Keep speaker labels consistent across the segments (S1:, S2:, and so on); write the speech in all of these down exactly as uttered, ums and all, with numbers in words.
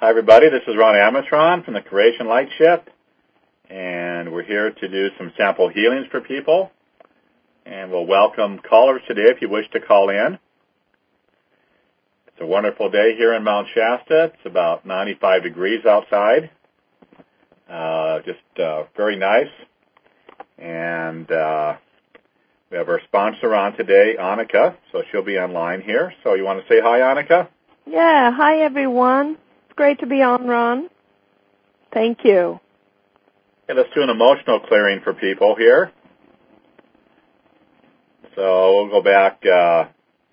S1: Hi, everybody. This is Ron Amatron from the Creation Light Shift, and we're here to do some sample healings for people. And we'll welcome callers today if you wish to call in. It's a wonderful day here in Mount Shasta. It's about ninety-five degrees outside. Uh, just uh, very nice. And uh, we have our sponsor on today, Annika, so she'll be online here. So you want to say hi, Annika?
S2: Yeah, hi, everyone. It's great to be on, Ron. Thank you.
S1: Okay, let's do an emotional clearing for people here. So we'll go back uh,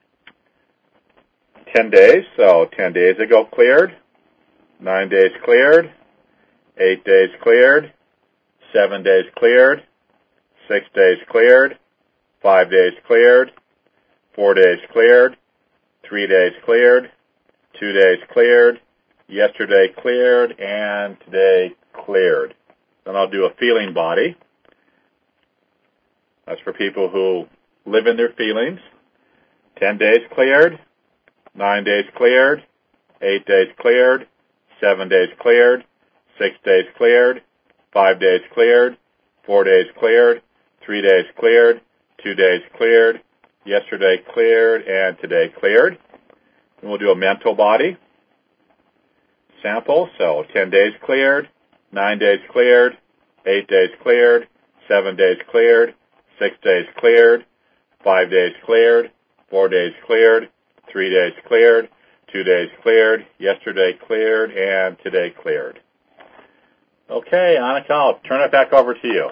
S1: ten days. So ten days ago cleared, nine days cleared, eight days cleared, seven days cleared, six days cleared, five days cleared, four days cleared, three days cleared, two days cleared, yesterday cleared, and today cleared. Then I'll do a feeling body. That's for people who live in their feelings. Ten days cleared, nine days cleared, eight days cleared, seven days cleared, six days cleared, five days cleared, four days cleared, three days cleared, two days cleared, yesterday cleared, and today cleared. And we'll do a mental body sample. So ten days cleared, nine days cleared, eight days cleared, seven days cleared, six days cleared, five days cleared, four days cleared, three days cleared, two days cleared, yesterday cleared, and today cleared. Okay, Annika, I'll turn it back over to you.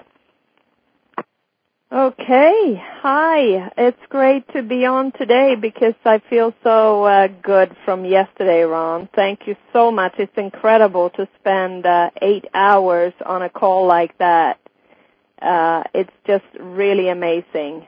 S2: Okay. Hi. It's great to be on today because I feel so uh, good from yesterday, Ron. Thank you so much. It's incredible to spend uh, eight hours on a call like that. Uh, it's just really amazing.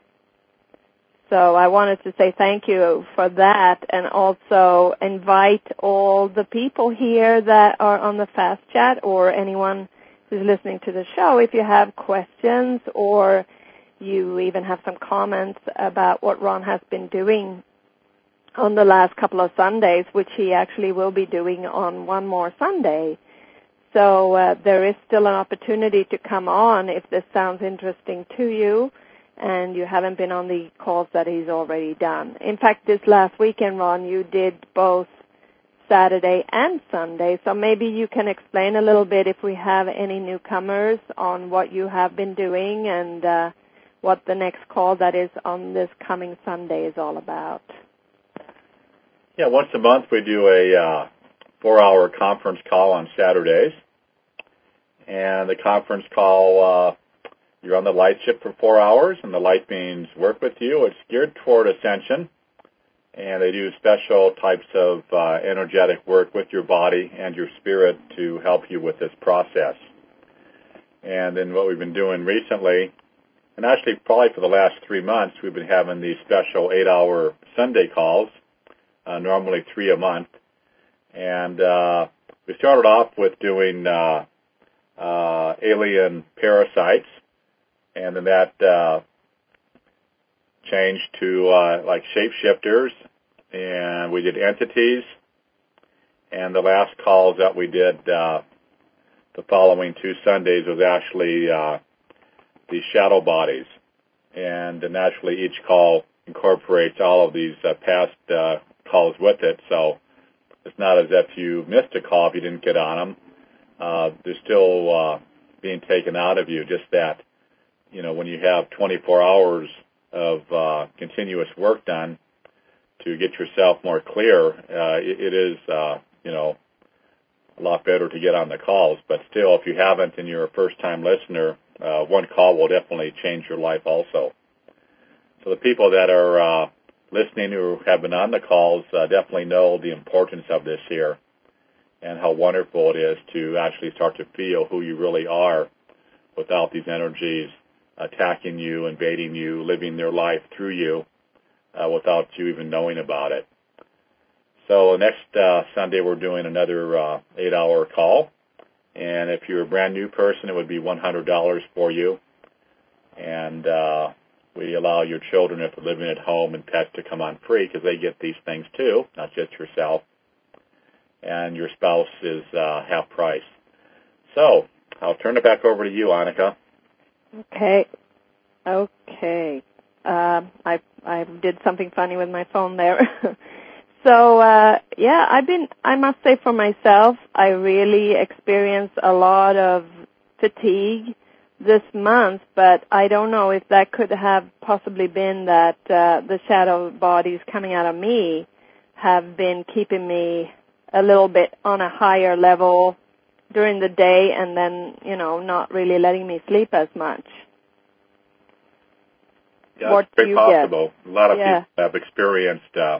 S2: So I wanted to say thank you for that and also invite all the people here that are on the Fast Chat or anyone who's listening to the show. If you have questions or you even have some comments about what Ron has been doing on the last couple of Sundays, which he actually will be doing on one more Sunday. So uh, there is still an opportunity to come on if this sounds interesting to you and you haven't been on the calls that he's already done. In fact, this last weekend, Ron, you did both Saturday and Sunday, so maybe you can explain a little bit if we have any newcomers on what you have been doing and uh, what the next call that is on this coming Sunday is all about.
S1: Yeah, once a month we do a uh, four-hour conference call on Saturdays. And the conference call, uh, you're on the light shift for four hours, and the light beings work with you. It's geared toward ascension, and they do special types of uh, energetic work with your body and your spirit to help you with this process. And then what we've been doing recently, and actually probably for the last three months, we've been having these special eight-hour Sunday calls, uh, normally three a month. And uh, we started off with doing uh, uh, alien parasites, and then that uh, changed to uh, like shapeshifters, and we did entities. And the last calls that we did uh, the following two Sundays was actually uh, these shadow bodies, and naturally each call incorporates all of these uh, past uh, calls with it, so it's not as if you missed a call if you didn't get on them. Uh, they're still uh, being taken out of you, just that, you know, when you have twenty-four hours of uh, continuous work done to get yourself more clear, uh, it, it is, uh, you know, a lot better to get on the calls. But still, if you haven't and you're a first-time listener, uh, one call will definitely change your life also. So the people that are uh, listening who have been on the calls uh, definitely know the importance of this here and how wonderful it is to actually start to feel who you really are without these energies attacking you, invading you, living their life through you uh, without you even knowing about it. So next uh, Sunday we're doing another uh, eight-hour call, and if you're a brand new person, it would be one hundred dollars for you, and uh, we allow your children, if they're living at home, and pets to come on free because they get these things too, not just yourself. and your spouse is uh, half price. So I'll turn it back over to you, Annika.
S2: Okay. Okay. Uh, I I did something funny with my phone there. So, uh, yeah, I've been, I must say for myself, I really experienced a lot of fatigue this month, but I don't know if that could have possibly been that uh, the shadow bodies coming out of me have been keeping me a little bit on a higher level during the day and then, you know, not really letting me sleep as much.
S1: Yeah,
S2: what
S1: it's very
S2: you
S1: possible.
S2: Get?
S1: A lot of
S2: yeah.
S1: people have experienced uh,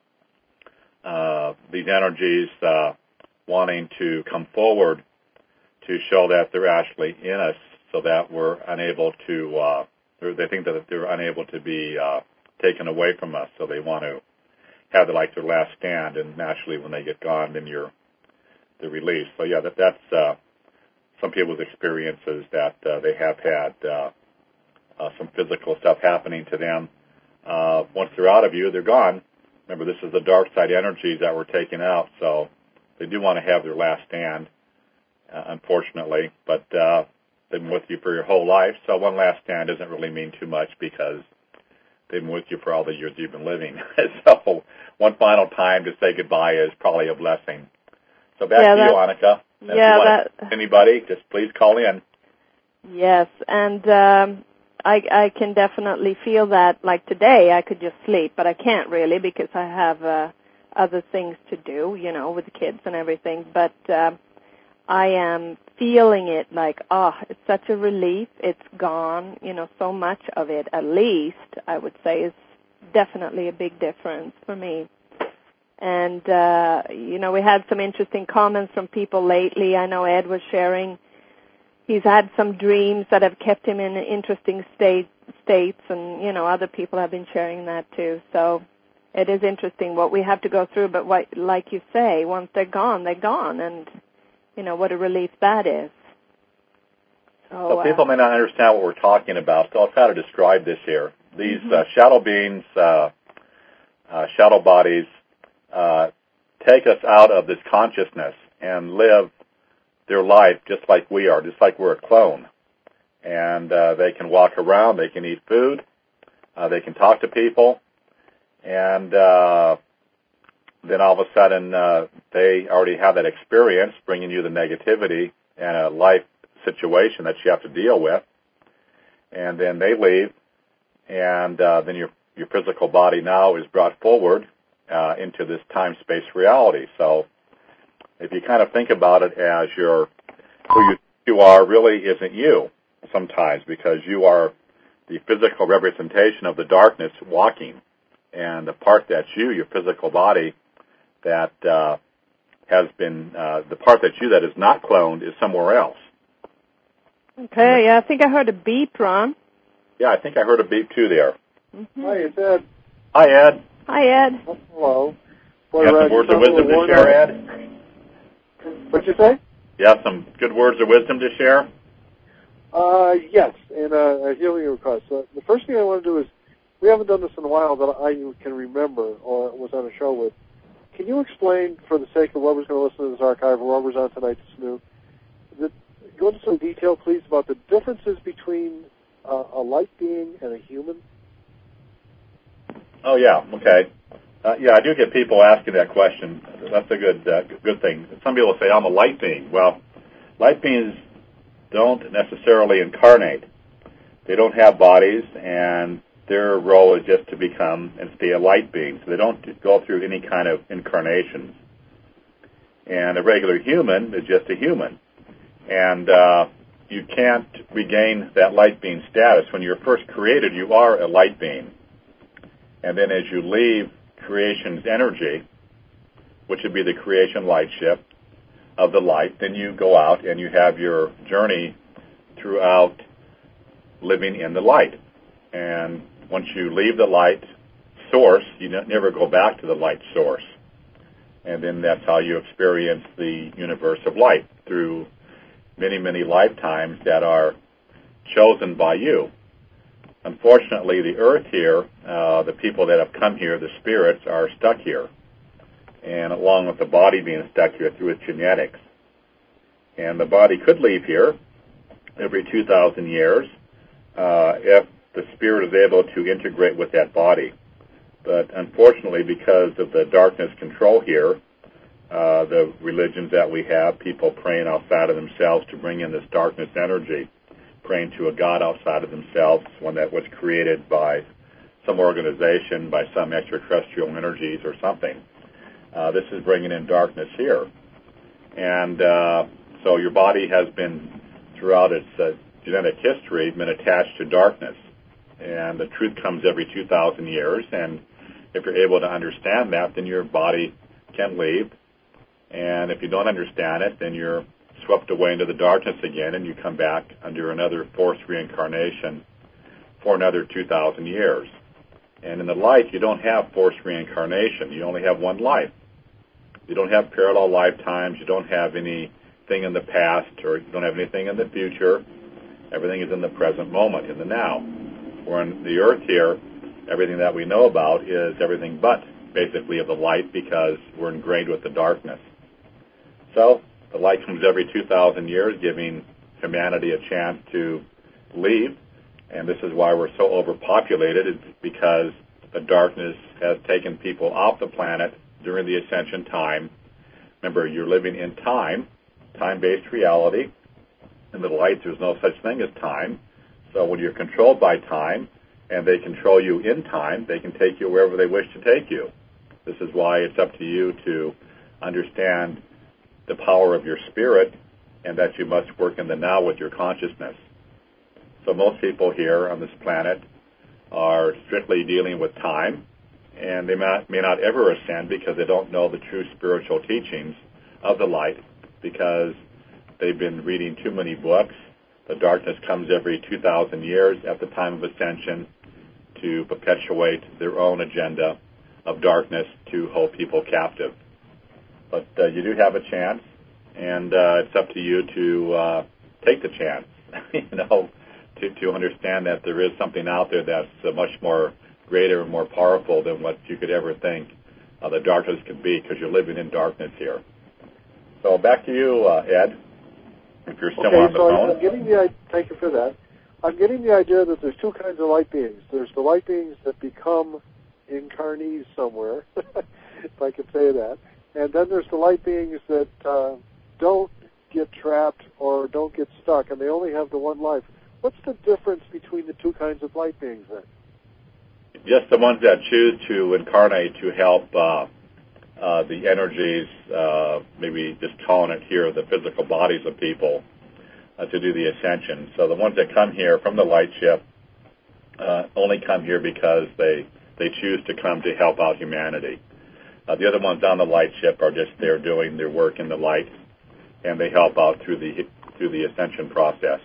S1: uh, these energies uh, wanting to come forward to show that they're actually in us, so that we're unable to, uh, they think that they're unable to be uh, taken away from us, so they want to have like their last stand, and naturally when they get gone, then you're the release. So yeah, that that's uh, some people's experiences that uh, they have had uh, uh, some physical stuff happening to them. Uh, once they're out of you, they're gone. Remember, this is the dark side energies that were taken out, so they do want to have their last stand, uh, unfortunately. But uh, they've been with you for your whole life, so one last stand doesn't really mean too much because they've been with you for all the years you've been living. So one final time to say goodbye is probably a blessing. So back
S2: yeah,
S1: to you, Annika.
S2: Yeah,
S1: if you want
S2: that,
S1: anybody, just please call in.
S2: Yes, and um, I, I can definitely feel that. Like today, I could just sleep, but I can't really because I have uh, other things to do, you know, with the kids and everything. But uh, I am feeling it like, oh, it's such a relief. It's gone, you know, so much of it, at least, I would say, is definitely a big difference for me. And, uh, you know, we had some interesting comments from people lately. I know Ed was sharing he's had some dreams that have kept him in interesting state, states, and, you know, other people have been sharing that too. So it is interesting what we have to go through, but what, like you say, once they're gone, they're gone, and, you know, what a relief that is. So,
S1: so people
S2: uh,
S1: may not understand what we're talking about, so I'll try to describe this here. These
S2: mm-hmm.
S1: uh, shadow beings, uh, uh, shadow bodies, uh, take us out of this consciousness and live their life just like we are, just like we're a clone. And uh, they can walk around, they can eat food, uh, they can talk to people, and uh, then all of a sudden uh, they already have that experience bringing you the negativity and a life situation that you have to deal with. And then they leave, and uh, then your your physical body now is brought forward uh, into this time-space reality. So if you kind of think about it as your, who you, you are really isn't you sometimes, because you are the physical representation of the darkness walking, and the part that's you, your physical body, that uh, has been, uh, the part that's you that is not cloned is somewhere else.
S2: Okay, yeah, I think I heard a beep, Ron.
S1: Yeah, I think I heard a beep too there.
S3: Mm-hmm. Hi, it's Ed.
S1: Hi, Ed.
S2: Hi, Ed.
S3: Hello.
S1: You have some words of wisdom to share, Ed?
S3: What'd you say?
S1: You have some good words of wisdom to share?
S3: Uh, yes, and uh, a healing request. Uh, the first thing I want to do is, we haven't done this in a while that I can remember or was on a show with. Can you explain, for the sake of whoever's going to listen to this archive or whoever's on tonight's snoo, the, go into some detail, please, about the differences between uh, a light being and a human?
S1: Oh, yeah, okay. Uh, yeah, I do get people asking that question. That's a good uh, good thing. Some people say, I'm a light being. Well, light beings don't necessarily incarnate. They don't have bodies, and their role is just to become and stay a light being. So they don't go through any kind of incarnations. And a regular human is just a human. And uh, you can't regain that light being status. When you're first created, you are a light being. And then as you leave creation's energy, which would be the creation light ship of the light, then you go out and you have your journey throughout living in the light. And once you leave the light source, you never go back to the light source. And then that's how you experience the universe of light, through many, many lifetimes that are chosen by you. Unfortunately, the earth here, uh, the people that have come here, the spirits, are stuck here. and along with the body being stuck here through its genetics. And the body could leave here every two thousand years uh, if the spirit is able to integrate with that body. But unfortunately, because of the darkness control here, uh, the religions that we have, people praying outside of themselves to bring in this darkness energy, praying to a God outside of themselves, one that was created by some organization, by some extraterrestrial energies or something. Uh, this is bringing in darkness here. And uh, so your body has been, throughout its uh, genetic history, been attached to darkness. And the truth comes every two thousand years, and if you're able to understand that, then your body can leave. And if you don't understand it, then you're swept away into the darkness again, and you come back under another forced reincarnation for another two thousand years. And in the light, you don't have forced reincarnation. You only have one life. You don't have parallel lifetimes. You don't have anything in the past, or you don't have anything in the future. Everything is in the present moment, in the now. Where on the earth here, everything that we know about is everything but basically of the light, because we're ingrained with the darkness. So the light comes every two thousand years, giving humanity a chance to leave. And this is why we're so overpopulated. It's because the darkness has taken people off the planet during the ascension time. Remember, you're living in time, time-based reality. In the light, there's no such thing as time. So when you're controlled by time, and they control you in time, they can take you wherever they wish to take you. This is why it's up to you to understand the power of your spirit, and that you must work in the now with your consciousness. So most people here on this planet are strictly dealing with time, and they may, may not ever ascend because they don't know the true spiritual teachings of the light, because they've been reading too many books. The darkness comes every two thousand years at the time of ascension to perpetuate their own agenda of darkness to hold people captive. But uh, you do have a chance, and uh, it's up to you to uh, take the chance, you know, to, to understand that there is something out there that's uh, much more greater and more powerful than what you could ever think uh, the darkness could be, because you're living in darkness here. So back to you, uh, Ed, if you're still
S3: okay,
S1: on the
S3: so
S1: phone.
S3: I'm getting the, thank you for that. I'm getting the idea that there's two kinds of light beings. There's the light beings that become incarnees somewhere, if I could say that. And then there's the light beings that uh, don't get trapped or don't get stuck, and they only have the one life. What's the difference between the two kinds of light beings then?
S1: Just the ones that choose to incarnate to help uh, uh, the energies, uh, maybe just calling it here, the physical bodies of people, uh, to do the ascension. So the ones that come here from the light ship uh, only come here because they, they choose to come to help out humanity. Uh, the other ones on the light ship are just there doing their work in the light, and they help out through the through the ascension process.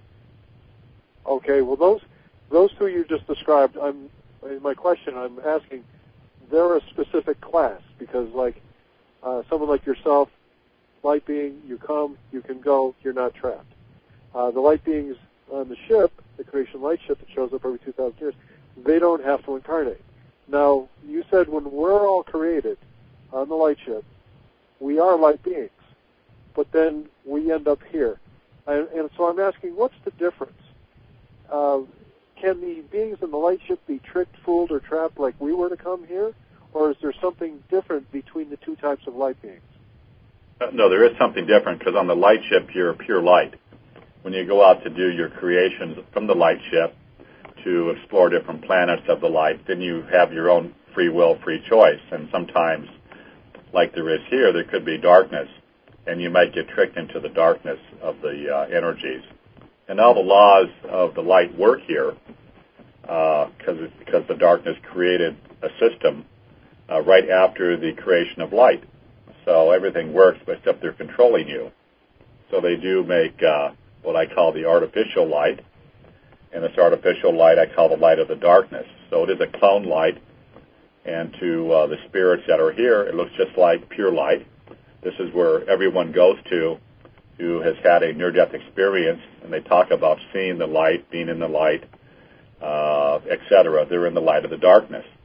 S3: Okay, well those those two you just described, I'm in my question I'm asking, they're a specific class, because like uh, someone like yourself, light being, you come, you can go, you're not trapped. Uh, the light beings on the ship, the creation light ship that shows up every two thousand years, they don't have to incarnate. Now, you said when we're all created on the light ship, we are light beings, but then we end up here. And, and so I'm asking, what's the difference? Uh, can the beings in the light ship be tricked, fooled, or trapped like we were to come here? Or is there something different between the two types of light beings?
S1: Uh, no, there is something different, because on the light ship, you're pure light. When you go out to do your creations from the light ship, to explore different planets of the light, then you have your own free will, free choice. And sometimes, like there is here, there could be darkness, and you might get tricked into the darkness of the uh, energies. And all the laws of the light work here, uh, because because the darkness created a system uh, right after the creation of light. So everything works, but except they're controlling you. So they do make uh, what I call the artificial light. And this artificial light I call the light of the darkness. So it is a clone light, and to uh, the spirits that are here, it looks just like pure light. This is where everyone goes to who has had a near-death experience, and they talk about seeing the light, being in the light, uh, et cetera. They're in the light of the darkness,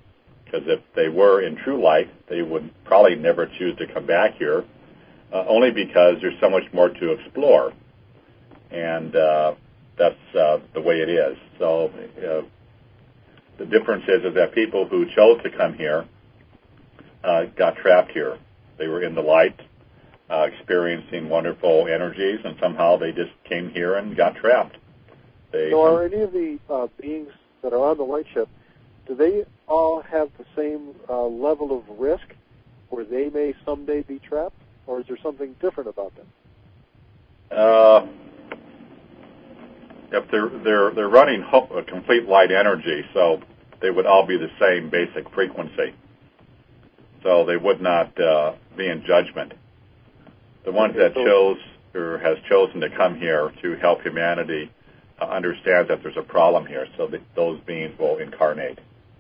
S1: because if they were in true light, they would probably never choose to come back here, uh, only because there's so much more to explore, and uh, that's uh, the way it is. So uh, the difference is, is that people who chose to come here uh, got trapped here. They were in the light, uh, experiencing wonderful energies, and somehow they just came here and got trapped. They,
S3: so are any of the uh, beings that are on the light ship, do they all have the same uh, level of risk where they may someday be trapped, or is there something different about them?
S1: Uh, if they're they're they're running ho- a complete light energy, so they would all be the same basic frequency. So they would not uh, be in judgment. The ones
S3: Okay,
S1: that
S3: so
S1: chose or has chosen to come here to help humanity uh, understand that there's a problem here, so that those beings will incarnate.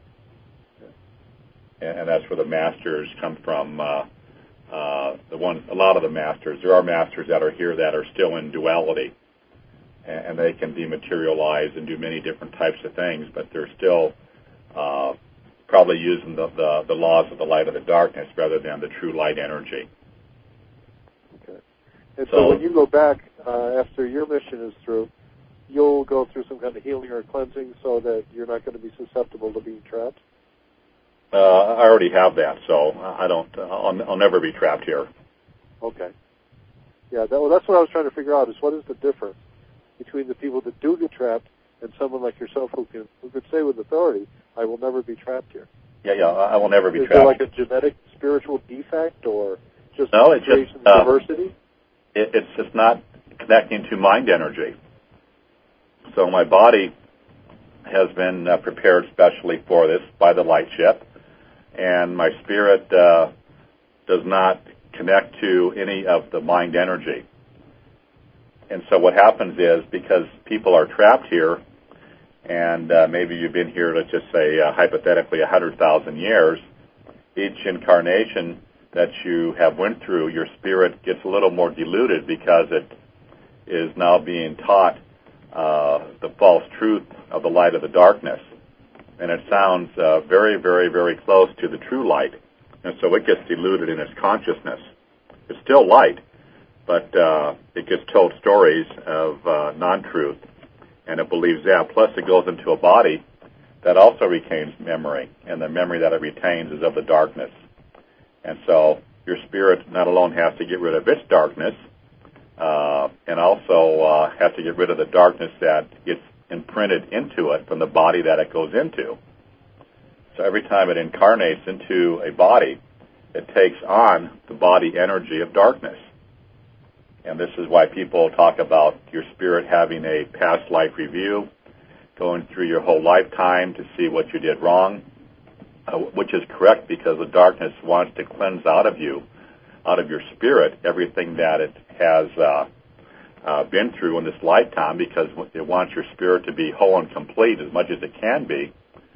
S1: And, and that's where the masters come from. Uh, uh, the one, a lot of the masters, there are masters that are here that are still in duality, and, and they can dematerialize and do many different types of things, but they're still uh, probably using the, the, the laws of the light of the darkness rather than the true light energy.
S3: Okay. And so,
S1: So
S3: when you go back uh, after your mission is through, you'll go through some kind of healing or cleansing so that you're not going to be susceptible to being trapped?
S1: Uh, I already have that, so I don't. I'll, I'll never be trapped here.
S3: Okay. Yeah, that, well, that's what I was trying to figure out, is what is the difference between the people that do get trapped and someone like yourself who can who could say with authority, I will never be trapped here?
S1: Yeah, yeah, I will never be
S3: is
S1: trapped.
S3: Is there like a genetic spiritual defect, or just
S1: no, it's
S3: creation
S1: just uh,
S3: diversity?
S1: It, it's just not connecting to mind energy. So my body has been uh, prepared specially for this by the light ship, and my spirit uh, does not connect to any of the mind energy. And so what happens is, because people are trapped here, and uh, maybe you've been here, let's just say, uh, hypothetically, one hundred thousand years, each incarnation that you have went through, your spirit gets a little more diluted because it is now being taught uh, the false truth of the light of the darkness. And it sounds uh, very, very, very close to the true light. And so it gets diluted in its consciousness. It's still light, but uh, it gets told stories of uh, non-truth, and it believes that. Plus it goes into a body that also retains memory, and the memory that it retains is of the darkness. And so your spirit not alone has to get rid of its darkness, uh, and also uh, has to get rid of the darkness that gets imprinted into it from the body that it goes into. So every time it incarnates into a body, it takes on the body energy of darkness. And this is why people talk about your spirit having a past life review, going through your whole lifetime to see what you did wrong, uh, which is correct, because the darkness wants to cleanse out of you, out of your spirit, everything that it has uh, uh, been through in this lifetime, because it wants your spirit to be whole and complete as much as it can be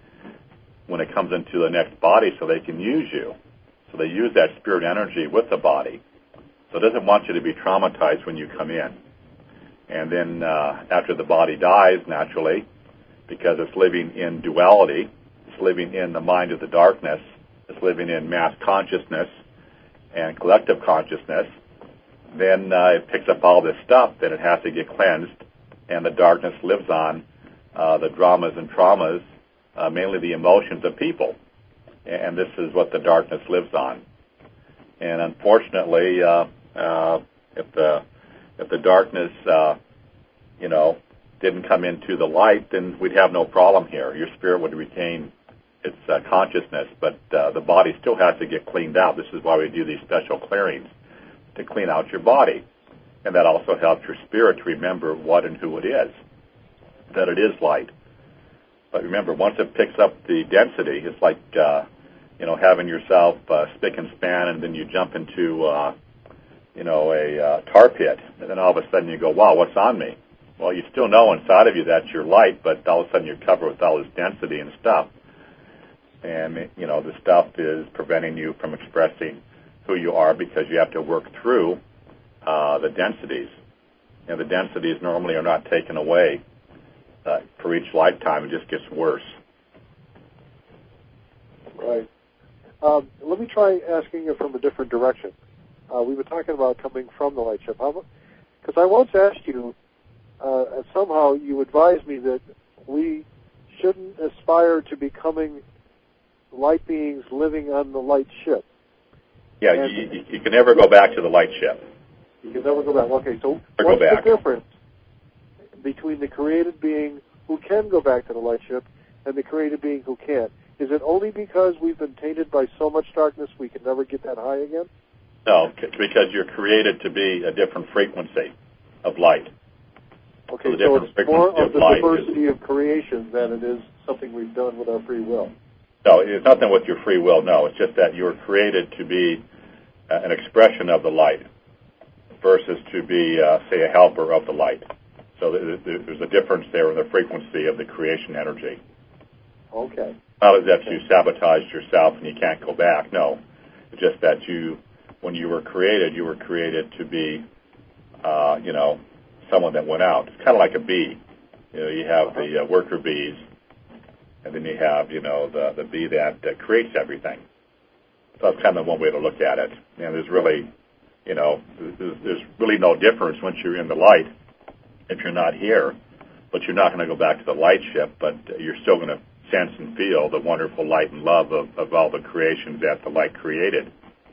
S1: when it comes into the next body, so they can use you. So they use that spirit energy with the body. So it doesn't want you to be traumatized when you come in. And then uh, after the body dies, naturally, because it's living in duality, it's living in the mind of the darkness, it's living in mass consciousness and collective consciousness, then uh, it picks up all this stuff that it has to get cleansed, and the darkness lives on uh, the dramas and traumas, uh, mainly the emotions of people. And this is what the darkness lives on. And unfortunately, uh, uh, if the if the darkness, uh, you know, didn't come into the light, then we'd have no problem here. Your spirit would retain its uh, consciousness, but uh, the body still has to get cleaned out. This is why we do these special clearings, to clean out your body. And that also helps your spirit to remember what and who it is, that it is light. But remember, once it picks up the density, it's like, uh, you know, having yourself uh, spick and span, and then you jump into, uh, you know, a uh, tar pit, and then all of a sudden you go, wow, what's on me? Well, you still know inside of you that you're light, but all of a sudden you're covered with all this density and stuff. And, you know, the stuff is preventing you from expressing who you are, because you have to work through uh, the densities. And the densities normally are not taken away uh, for each lifetime. It just gets worse.
S3: Right. Um, let me try asking you from a different direction. Uh, we were talking about coming from the light ship. Because I once asked you, uh, and somehow you advised me that we shouldn't aspire to becoming light beings living on the light ship.
S1: Yeah, you, you, you can never go back to the light ship.
S3: You can never go back. Okay, so
S1: Or
S3: what's
S1: go back.
S3: the difference between the created being who can go back to the light ship and the created being who can't? Is it only because we've been tainted by so much darkness we can never get that high again?
S1: No, c- because you're created to be a different frequency of light.
S3: Okay,
S1: So, the
S3: so
S1: different
S3: it's more
S1: frequency
S3: of
S1: of
S3: the
S1: light
S3: diversity
S1: is,
S3: of creation than it is something we've done with our free will.
S1: no, it's nothing with your free will. No, it's just that you were created to be uh, an expression of the light versus to be, uh, say, a helper of the light. So th- th- there's a difference there in the frequency of the creation energy.
S3: Okay.
S1: Not as if you sabotaged yourself and you can't go back. No, it's just that you, when you were created, you were created to be, uh, you know, someone that went out. It's kind of like a bee. You know, you have the uh, worker bees, and then you have, you know, the the bee that uh, creates everything. So that's kind of one way to look at it. And there's really, you know, there's, there's really no difference once you're in the light if you're not here. But you're not going to go back to the light ship, but you're still going to sense and feel the wonderful light and love of, of all the creations that the light created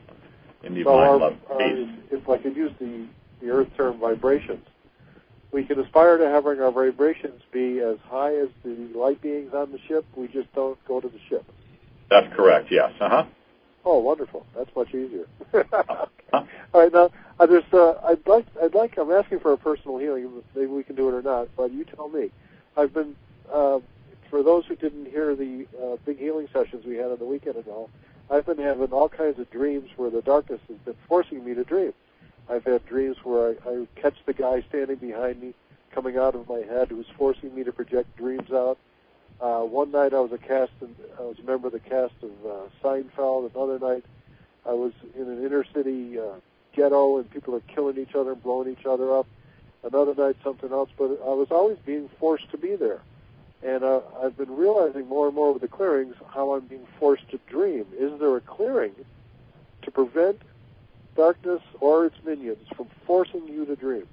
S1: in divine
S3: So our,
S1: love
S3: uh,
S1: peace.
S3: if I could use the, the earth term vibrations, we can aspire to having our vibrations be as high as the light beings on the ship. We just don't go to the ship.
S1: That's correct, yes. Uh-huh.
S3: Oh, wonderful. That's much easier.
S1: Uh-huh.
S3: All right, now, I just, uh, I'd like, I'd like, I'm asking for a personal healing. Maybe we can do it or not, but you tell me. I've been, uh, for those who didn't hear the uh, big healing sessions we had on the weekend and all, I've been having all kinds of dreams where the darkness has been forcing me to dream. I've had dreams where I, I catch the guy standing behind me, coming out of my head, who's forcing me to project dreams out. Uh, one night I was a cast, in, I was a member of the cast of uh, Seinfeld. Another night I was in an inner city uh, ghetto and people are killing each other and blowing each other up. Another night something else, but I was always being forced to be there. And uh, I've been realizing more and more with the clearings how I'm being forced to dream. Is there a clearing to prevent darkness or its minions from forcing you to dream?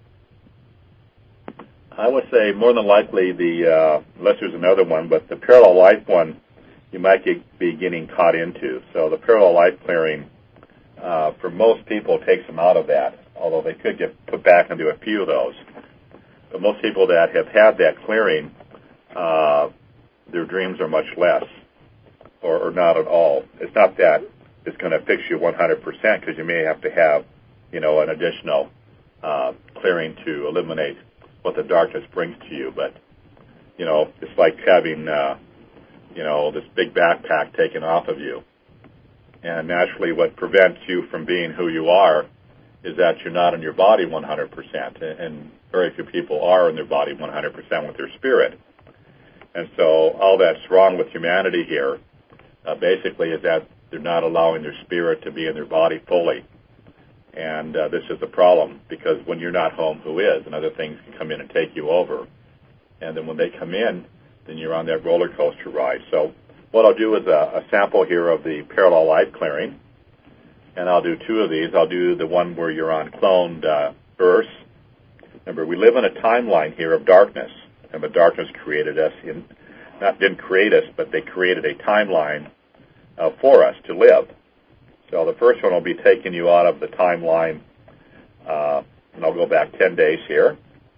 S1: I would say more than likely the, uh, unless there's another one, but the parallel life one you might get, be getting caught into. So the parallel life clearing, uh, for most people takes them out of that, although they could get put back into a few of those. But most people that have had that clearing, uh, their dreams are much less or, or not at all. It's not that it's going to fix you one hundred percent because you may have to have, you know, an additional uh, clearing to eliminate what the darkness brings to you. But, you know, it's like having, uh, you know, this big backpack taken off of you. And naturally what prevents you from being who you are is that you're not in your body one hundred percent. And very few people are in their body one hundred percent with their spirit. And so all that's wrong with humanity here uh, basically is that they're not allowing their spirit to be in their body fully. And uh, this is the problem, because when you're not home, who is? And other things can come in and take you over. And then when they come in, then you're on that roller coaster ride. So what I'll do is a, a sample here of the parallel life clearing. And I'll do two of these. I'll do the one where you're on cloned uh, Earth. Remember, we live in a timeline here of darkness. And the darkness created us, in, not didn't create us, but they created a timeline uh, for us to live. So the first one will be taking you out of the timeline, uh, and I'll go back ten days here.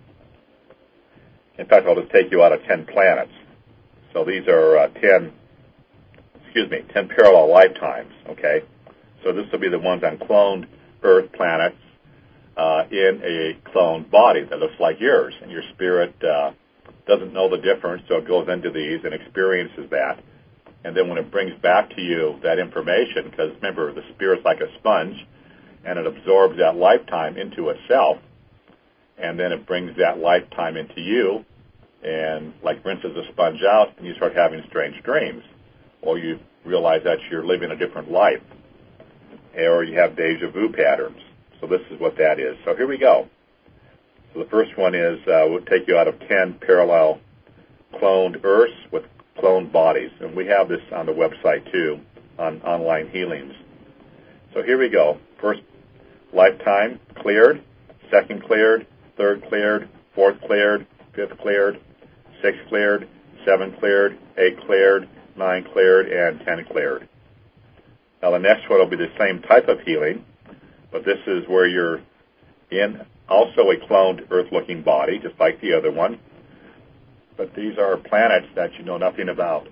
S1: In fact, I'll just take you out of ten planets. So these are uh, ten, excuse me, ten parallel lifetimes, okay? So this will be the ones on cloned Earth planets uh, in a cloned body that looks like yours, and your spirit uh, doesn't know the difference, so it goes into these and experiences that. And then when it brings back to you that information, because remember, the spirit's like a sponge, and it absorbs that lifetime into itself, and then it brings that lifetime into you, and like rinses the sponge out, and you start having strange dreams. Or you realize that you're living a different life. Or you have deja vu patterns. So this is what that is. So here we go. So the first one is, uh, we'll take you out of ten parallel cloned Earths with cloned bodies. And we have this on the website too, on online healings. So here we go. First lifetime cleared, second cleared, third cleared, fourth cleared, fifth cleared, sixth cleared, seven cleared, eight cleared, nine cleared, and ten cleared. Now the next one will be the same type of healing, but this is where you're in also a cloned Earth-looking body, just like the other one. But these are planets that you know nothing about.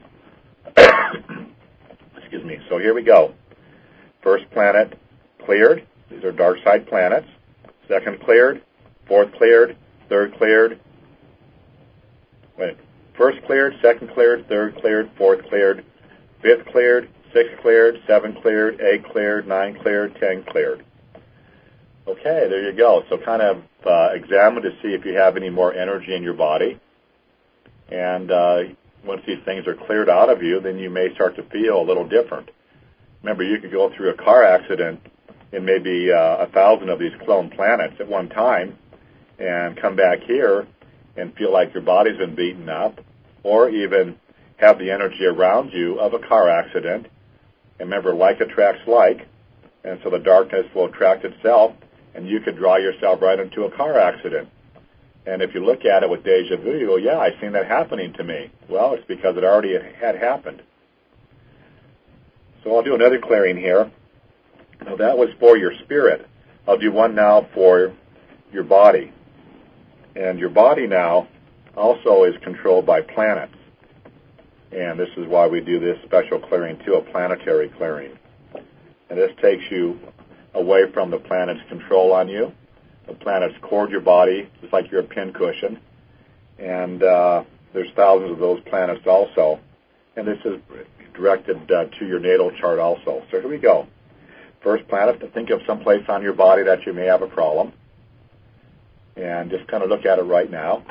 S1: Excuse me. So here we go. First planet cleared. These are dark side planets. Second cleared. Fourth cleared. Third cleared. Wait. First cleared. Second cleared. Third cleared. Fourth cleared. Fifth cleared. Sixth cleared. Seven cleared. Eight cleared. Nine cleared. Ten cleared. Okay, there you go. So kind of uh, examine to see if you have any more energy in your body. And uh, once these things are cleared out of you, then you may start to feel a little different. Remember, you could go through a car accident in maybe uh, a thousand of these clone planets at one time and come back here and feel like your body's been beaten up, or even have the energy around you of a car accident. And remember, like attracts like, and so the darkness will attract itself, and you could draw yourself right into a car accident. And if you look at it with deja vu, you go, yeah, I've seen that happening to me. Well, it's because it already had happened. So I'll do another clearing here. Now that was for your spirit. I'll do one now for your body. And your body now also is controlled by planets. And this is why we do this special clearing too, a planetary clearing. And this takes you away from the planet's control on you. The planets cord your body, just like you're a pincushion. And uh, there's thousands of those planets also. And this is directed uh, to your natal chart also. So here we go. First planet, to think of some place on your body that you may have a problem. And just kind of look at it right now.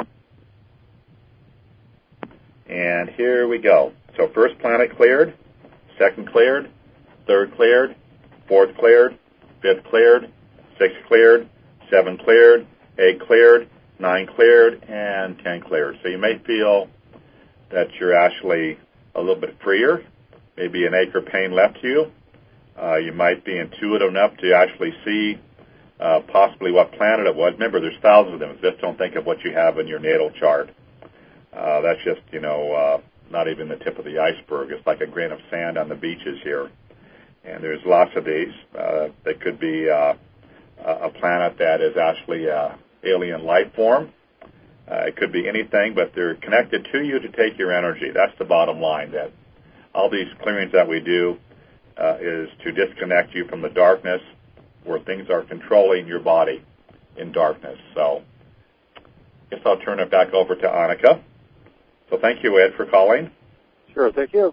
S1: And here we go. So first planet cleared, second cleared, third cleared, fourth cleared, fifth cleared, sixth cleared, seven cleared, eight cleared, nine cleared, and ten cleared. So you may feel that you're actually a little bit freer, maybe an ache or pain left to you. Uh, you might be intuitive enough to actually see uh, possibly what planet it was. Remember, there's thousands of them. Just don't think of what you have in your natal chart. Uh, that's just, you know, uh, not even the tip of the iceberg. It's like a grain of sand on the beaches here. And there's lots of these. Uh, they could be uh, a planet that is actually an alien life form. Uh, it could be anything, but they're connected to you to take your energy. That's the bottom line, that all these clearings that we do uh, is to disconnect you from the darkness where things are controlling your body in darkness. So I guess I'll turn it back over to Annika. So thank you, Ed, for calling.
S3: Sure, thank you.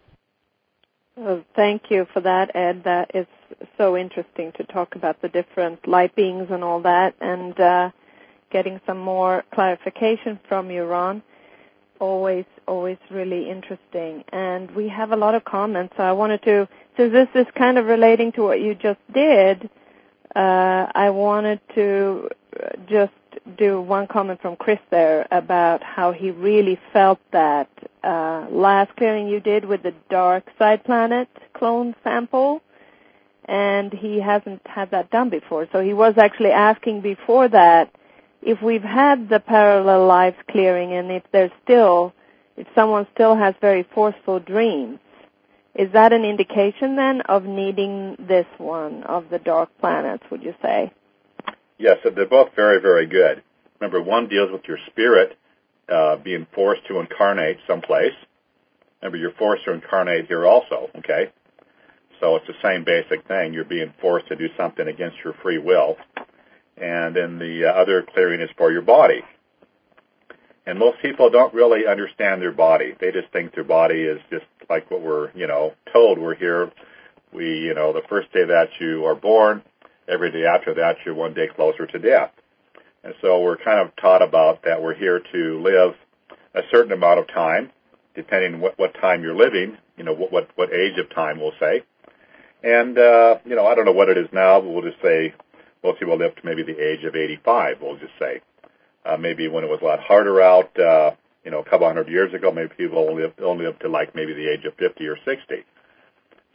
S2: Well, thank you for that, Ed. That is so interesting to talk about the different light beings and all that, and uh, getting some more clarification from you, Ron. Always, always really interesting. And we have a lot of comments. So I wanted to, since this is kind of relating to what you just did, uh, I wanted to just do one comment from Chris there about how he really felt that uh, last clearing you did with the dark side planet clone sample, and he hasn't had that done before. So he was actually asking before that if we've had the parallel lives clearing, and if there's still, if someone still has very forceful dreams, is that an indication then of needing this one of the dark planets, would you say?
S1: Yes, they're both very, very good. Remember, one deals with your spirit uh, being forced to incarnate someplace. Remember, you're forced to incarnate here also, okay? So it's the same basic thing. You're being forced to do something against your free will. And then the uh, other clearing is for your body. And most people don't really understand their body. They just think their body is just like what we're, you know, told. We're here. We, you know, the first day that you are born, every day after that, you're one day closer to death. And so we're kind of taught about that we're here to live a certain amount of time, depending on what, what time you're living, you know, what, what, what age of time we'll say. And, uh, you know, I don't know what it is now, but we'll just say most people live to maybe the age of eighty-five, we'll just say. Uh, maybe when it was a lot harder out, uh, you know, a couple hundred years ago, maybe people only lived, only lived to like maybe the age of fifty or sixty.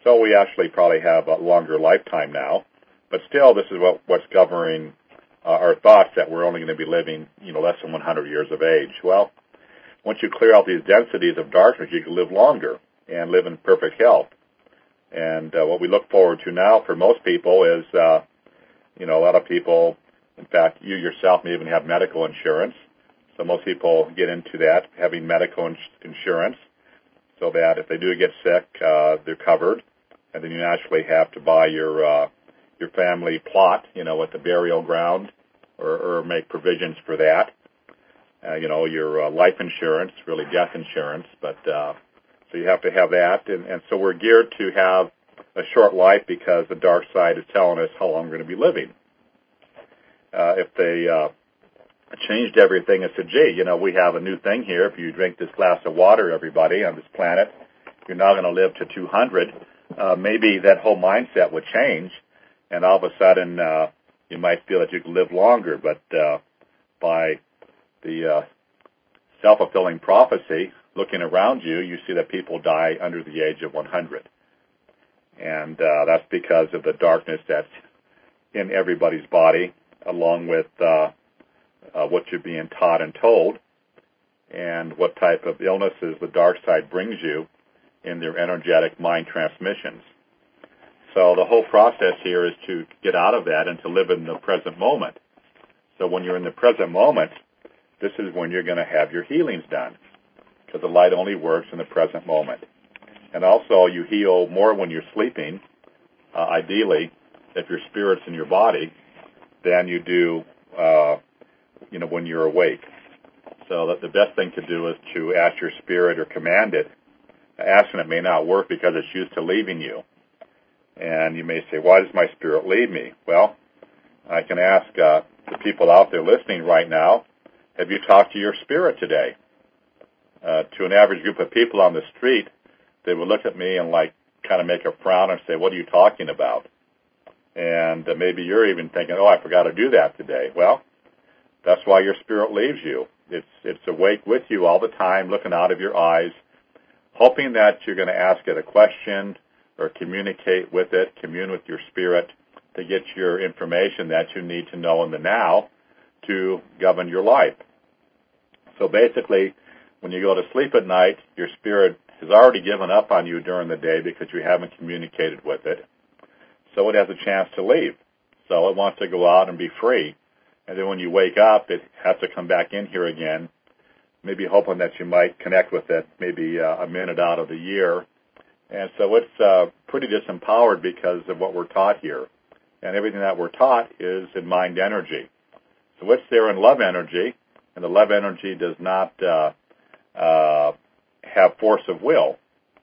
S1: So we actually probably have a longer lifetime now. But still, this is what, what's governing uh, our thoughts, that we're only going to be living, you know, less than one hundred years of age. Well, once you clear out these densities of darkness, you can live longer and live in perfect health. And uh, what we look forward to now for most people is, uh, you know, a lot of people, in fact, you yourself may even have medical insurance. So most people get into that, having medical ins- insurance, so that if they do get sick, uh, they're covered. And then you naturally have to buy your uh, your family plot, you know, at the burial ground, or, or make provisions for that. Uh, you know, your uh, life insurance, really death insurance, but uh, so you have to have that. And, and so we're geared to have a short life because the dark side is telling us how long we're going to be living. Uh, if they uh, changed everything and said, gee, you know, we have a new thing here. If you drink this glass of water, everybody on this planet, you're now going to live to two hundred. Uh, maybe that whole mindset would change, and all of a sudden uh, you might feel that you can live longer. But uh, by the uh, self-fulfilling prophecy, looking around you, you see that people die under the age of one hundred. And uh, that's because of the darkness that's in everybody's body, along with uh, uh, what you're being taught and told, and what type of illnesses the dark side brings you in their energetic mind transmissions. So the whole process here is to get out of that and to live in the present moment. So when you're in the present moment, this is when you're going to have your healings done, because the light only works in the present moment. And also, you heal more when you're sleeping, uh, ideally, if your spirit's in your body, than you do, uh, you know, when you're awake. So that the best thing to do is to ask your spirit or command it. Asking it may not work because it's used to leaving you. And you may say, why does my spirit leave me? Well, I can ask uh, the people out there listening right now, have you talked to your spirit today? Uh, to an average group of people on the street, they would look at me and like kind of make a frown and say, what are you talking about? And uh, maybe you're even thinking, oh, I forgot to do that today. Well, that's why your spirit leaves you. It's it's awake with you all the time, looking out of your eyes, hoping that you're going to ask it a question or communicate with it, commune with your spirit to get your information that you need to know in the now to govern your life. So basically, when you go to sleep at night, your spirit has already given up on you during the day because you haven't communicated with it. So it has a chance to leave. So it wants to go out and be free. And then when you wake up, it has to come back in here again, maybe hoping that you might connect with it maybe uh, a minute out of the year. And so it's uh, pretty disempowered because of what we're taught here. And everything that we're taught is in mind energy. So it's there in love energy, and the love energy does not uh, uh, have force of will.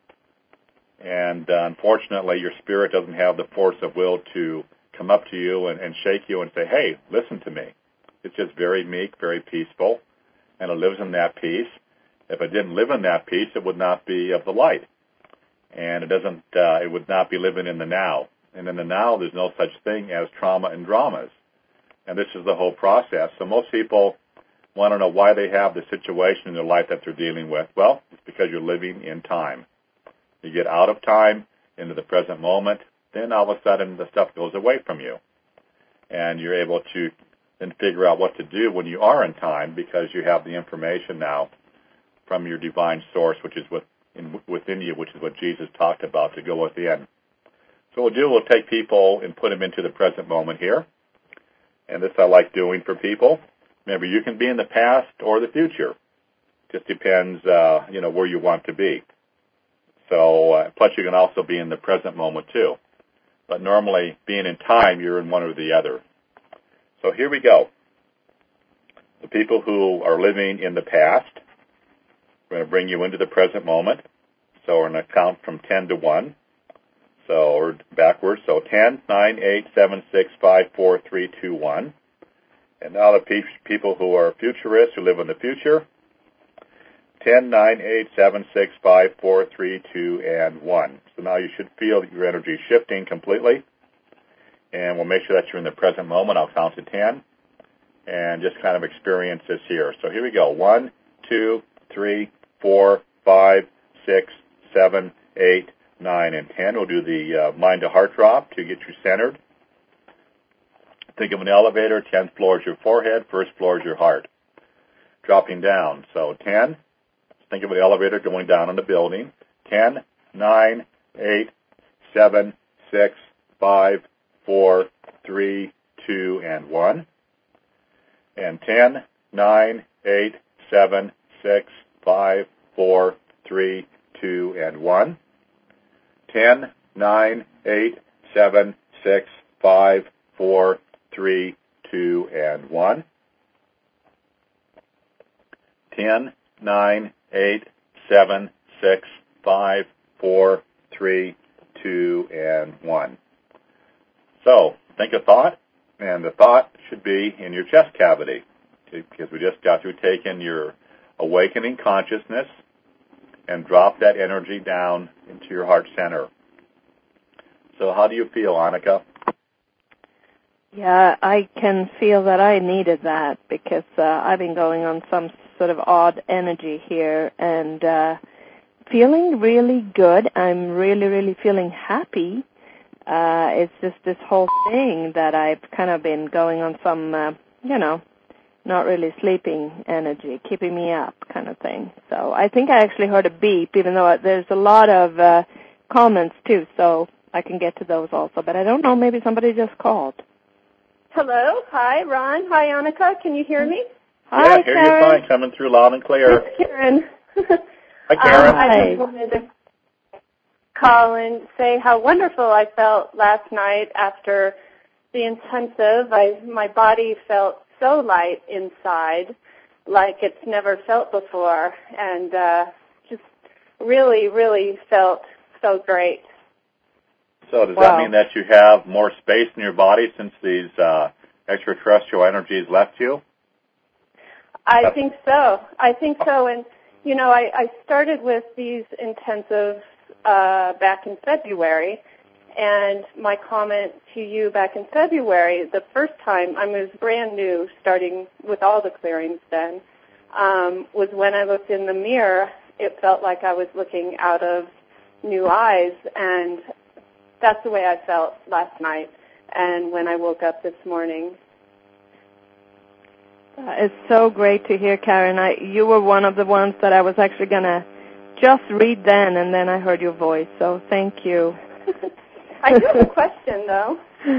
S1: And uh, unfortunately, your spirit doesn't have the force of will to come up to you and, and shake you and say, hey, listen to me. It's just very meek, very peaceful, and it lives in that peace. If it didn't live in that peace, it would not be of the light. And it doesn't. Uh, it would not be living in the now. And in the now, there's no such thing as trauma and dramas. And this is the whole process. So most people want to know why they have the situation in their life that they're dealing with. Well, it's because you're living in time. You get out of time into the present moment, then all of a sudden the stuff goes away from you. And you're able to then figure out what to do when you are in time, because you have the information now from your divine source, which is within, within you, which is what Jesus talked about, to go within. So what we'll do, we'll take people and put them into the present moment here. And this I like doing for people. Remember, you can be in the past or the future. Just depends, uh, you know, where you want to be. So, uh, plus you can also be in the present moment too. But normally, being in time, you're in one or the other. So here we go. The people who are living in the past, we're going to bring you into the present moment. So we're going to count from ten to one. So, or backwards. So ten, nine, eight, seven, six, five, four, three, two, one. And now the pe- people who are futurists, who live in the future, ten, nine, eight, seven, six, five, four, three, two, and one. So now you should feel your energy shifting completely. And we'll make sure that you're in the present moment. I'll count to ten. And just kind of experience this here. So here we go. one, two, three, four, five, six, seven, eight, nine, and ten. We'll do the uh, mind to heart drop to get you centered. Think of an elevator. tenth floor is your forehead. First floor is your heart. Dropping down. So ten. Think of an elevator going down in the building. ten, nine, eight, seven, six, five, four, three, two, and one. And ten, nine, eight, seven, six, five, four, three, two, and one. ten, nine, eight, seven, six, five, four, three, two, and one. ten, nine, eight, seven, six, five, four, three, two, and one. So, think a thought, and the thought should be in your chest cavity, because we just got through taking your awakening consciousness and drop that energy down into your heart center. So how do you feel, Annika?
S2: Yeah, I can feel that I needed that because uh, I've been going on some sort of odd energy here and uh, feeling really good. I'm really, really feeling happy. Uh, it's just this whole thing that I've kind of been going on some, uh, you know, not really sleeping energy, keeping me up kind of thing. So I think I actually heard a beep, even though there's a lot of uh, comments too, so I can get to those also. But I don't know, maybe somebody just called.
S4: Hello. Hi, Ron. Hi, Annika. Can you hear me?
S1: Yeah,
S2: Hi,
S1: hear
S2: Karen.
S1: you fine, coming through loud and clear.
S4: It's Karen.
S1: Hi, Karen.
S4: Um, I just wanted to call and say how wonderful I felt last night after the intensive. I, my body felt so light inside, like it's never felt before, and uh, just really, really felt so great.
S1: So does
S2: Wow.
S1: that mean that you have more space in your body since these uh, extraterrestrial energies left you?
S4: I think so. I think so. And, you know, I, I started with these intensives uh, back in February, and my comment to you back in February, the first time, I was brand new, starting with all the clearings then, um, was when I looked in the mirror, it felt like I was looking out of new eyes, and that's the way I felt last night and when I woke up this morning.
S2: Uh, it's so great to hear, Karen. I, you were one of the ones that I was actually going to just read then, and then I heard your voice, so thank you.
S4: I do have a question, though.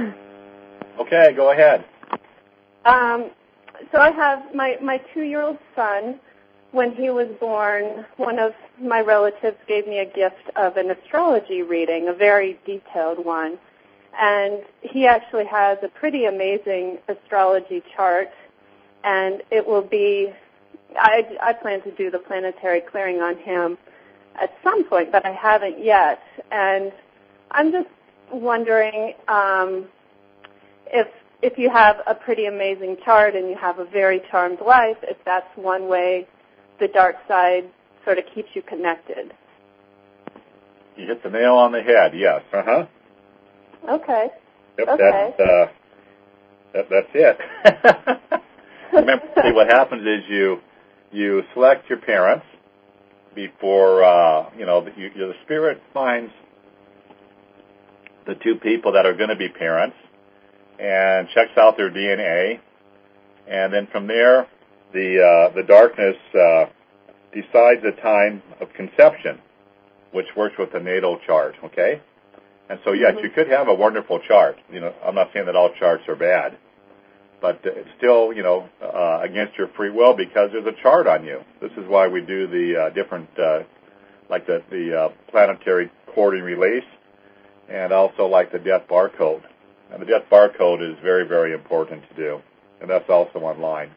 S1: Okay, go ahead.
S4: Um, so I have my, my two-year-old son. When he was born, one of my relatives gave me a gift of an astrology reading, a very detailed one. And he actually has a pretty amazing astrology chart. And it will be, I, I plan to do the planetary clearing on him at some point, but I haven't yet. And I'm just wondering um, if if you have a pretty amazing chart and you have a very charmed life, if that's one way the dark side sort of keeps you connected.
S1: You hit the nail on the head, yes. Uh-huh.
S4: Okay.
S1: Yep,
S4: Okay.
S1: that's, uh, that, that's it. Remember, see, what happens is you you select your parents before, uh, you know, you, the spirit finds the two people that are going to be parents and checks out their D N A, and then from there, the uh, the darkness uh, decides the time of conception, which works with the natal chart, okay? And so, yes,
S4: Mm-hmm.
S1: you could have a wonderful chart. You know, I'm not saying that all charts are bad, but it's still, you know, uh, against your free will because there's a chart on you. This is why we do the uh, different, uh, like the, the uh, planetary cording release, and also like the death barcode. And the death barcode is very, very important to do, and that's also online.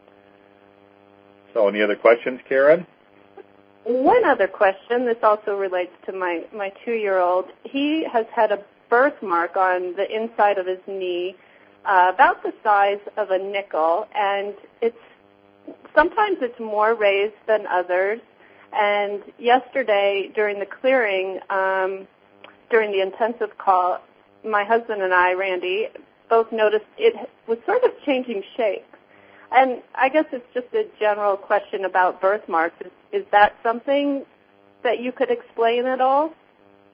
S1: So any other questions, Karen?
S4: One other question. This also relates to my, my two-year-old. He has had a birthmark on the inside of his knee uh, about the size of a nickel, and it's sometimes it's more raised than others. And yesterday during the clearing, um, during the intensive call, my husband and I, Randy, both noticed it was sort of changing shape. And I guess it's just a general question about birthmarks. Is, is that something that you could explain at all?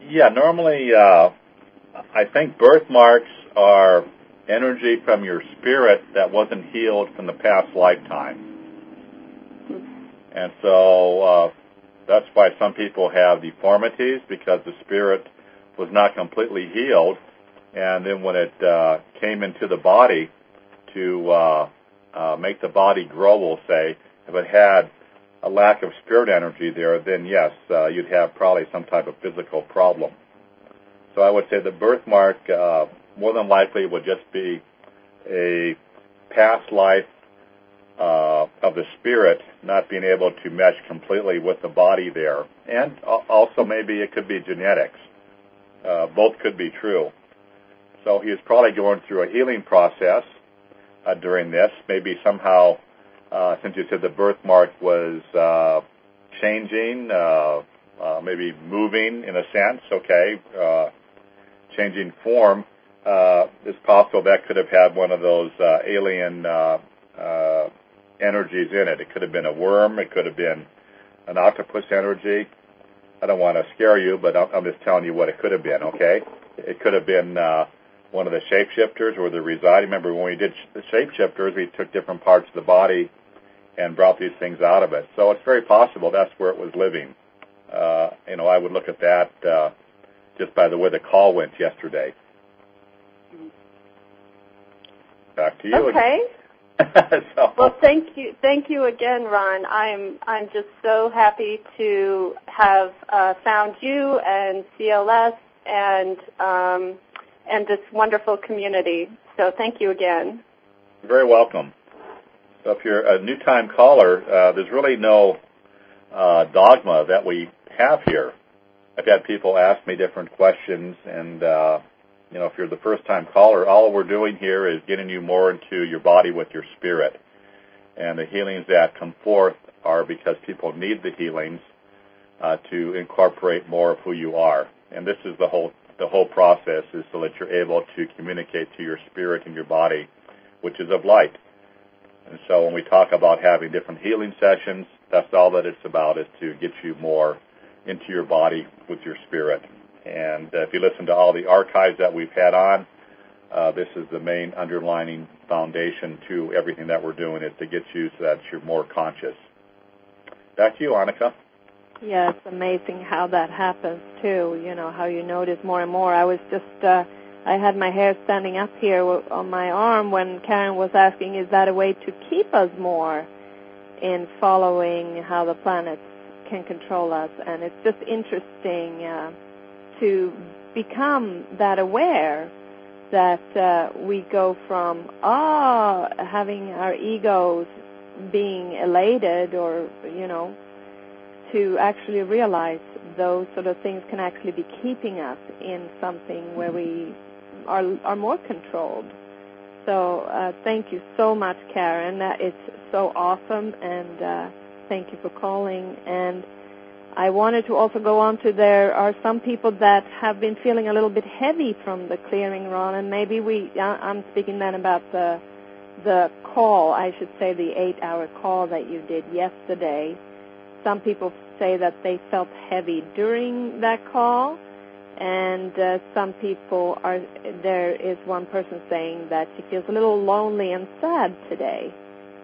S1: Yeah, normally uh, I think birthmarks are energy from your spirit that wasn't healed from the past lifetime. And so uh, that's why some people have deformities, because the spirit was not completely healed. And then when it uh, came into the body to uh, uh, make the body grow, we'll say, if it had a lack of spirit energy there, then yes, uh, you'd have probably some type of physical problem. So I would say the birthmark uh, more than likely would just be a past life uh, of the spirit not being able to mesh completely with the body there. And also maybe it could be genetics. Uh, both could be true. So he is probably going through a healing process uh, during this. Maybe somehow, uh, since you said the birthmark was uh, changing, uh, uh, maybe moving in a sense, okay, uh, changing form, uh, it's possible that could have had one of those uh, alien uh, uh, energies in it. It could have been a worm. It could have been an octopus energy. I don't want to scare you, but I'm just telling you what it could have been, okay? It could have been uh, one of the shapeshifters or the residing. Remember, when we did the shapeshifters, we took different parts of the body and brought these things out of it. So it's very possible that's where it was living. Uh, you know, I would look at that uh, just by the way the call went yesterday. Back to you.
S4: Okay.
S1: so.
S4: Well, thank you, thank you again, Ron. I'm I'm just so happy to have uh, found you and C L S and um, and this wonderful community. So thank you again.
S1: You're very welcome. So if you're a new-time caller, uh, there's really no uh, dogma that we have here. I've had people ask me different questions, and uh, you know, if you're the first-time caller, all we're doing here is getting you more into your body with your spirit. And the healings that come forth are because people need the healings uh, to incorporate more of who you are. And this is the whole the whole process, is so that you're able to communicate to your spirit and your body, which is of light. And so when we talk about having different healing sessions, that's all that it's about, is to get you more into your body with your spirit. And uh, if you listen to all the archives that we've had on, uh, this is the main underlining foundation to everything that we're doing, is to get you so that you're more conscious. Back to you, Annika.
S2: Yeah, it's amazing how that happens, too, you know, how you notice more and more. I was just, uh, I had my hair standing up here on my arm when Karen was asking, is that a way to keep us more in following how the planets can control us? And it's just interesting uh, to become that aware that uh, we go from, ah, oh, having our egos being elated or, you know, to actually realize those sort of things can actually be keeping us in something where we are are more controlled. So uh, thank you so much, Karen. Uh, it's so awesome, and uh, thank you for calling. And I wanted to also go on to, there are some people that have been feeling a little bit heavy from the clearing, Ron, and maybe we, I'm speaking then about the the call, I should say the eight-hour call that you did yesterday. Some people say that they felt heavy during that call, and uh, some people are, there is one person saying that she feels a little lonely and sad today.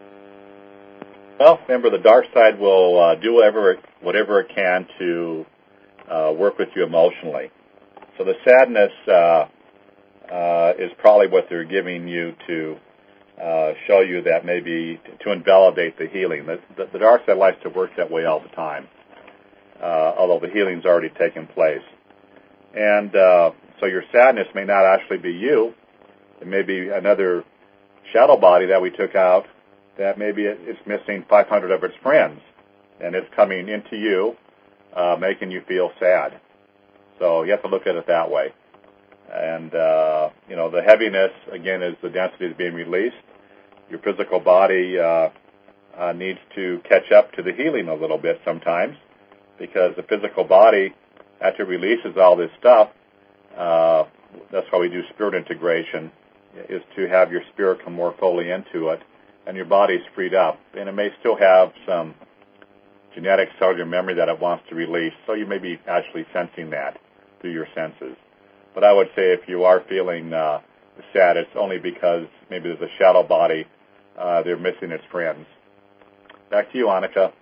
S1: Well, remember, the dark side will uh, do whatever it, whatever it can to uh, work with you emotionally. So the sadness uh, uh, is probably what they're giving you to uh, show you that maybe to invalidate the healing. The, the, the dark side likes to work that way all the time, uh, although the healing's already taken place. And uh, so your sadness may not actually be you. It may be another shadow body that we took out that maybe it's missing five hundred of its friends, and it's coming into you, uh, making you feel sad. So you have to look at it that way. And, uh, you know, the heaviness, again, is the density is being released. Your physical body uh, uh, needs to catch up to the healing a little bit sometimes, because the physical body, after it releases all this stuff, uh, that's why we do spirit integration, is to have your spirit come more fully into it, and your body's freed up. And it may still have some genetic cellular memory that it wants to release, so you may be actually sensing that. through your senses. But I would say if you are feeling uh, sad, it's only because maybe there's a shadow body, uh, they're missing its friends. Back to you, Annika.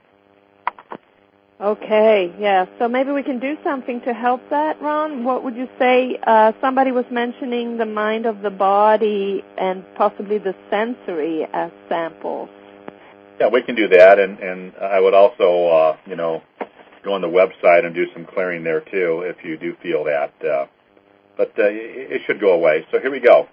S2: Okay, yeah. So maybe we can do something to help that, Ron. What would you say? Uh, somebody was mentioning the mind of the body and possibly the sensory as samples.
S1: Yeah, we can do that, and, and I would also, uh, you know, go on the website and do some clearing there, too, if you do feel that. Uh, but uh, it should go away. So here we go.